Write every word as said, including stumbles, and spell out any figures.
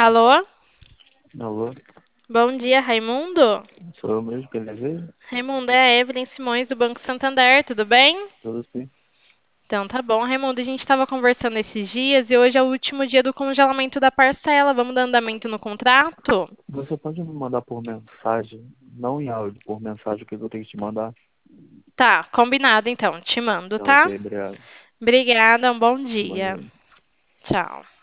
Alô? Alô, Bom dia, Raimundo? sou eu mesmo, quer dizer? Raimundo, é a Evelyn Simões do Banco Santander, tudo bem? Tudo sim. Então tá bom, Raimundo, a gente estava conversando esses dias e hoje é o último dia do congelamento da parcela. Vamos dar andamento no contrato? Você pode me mandar por mensagem, não em áudio, por mensagem o que eu tenho que te mandar? Tá, combinado então, te mando, Tá ok, tá? obrigado. Obrigada, um bom Bom dia. dia. Tchau.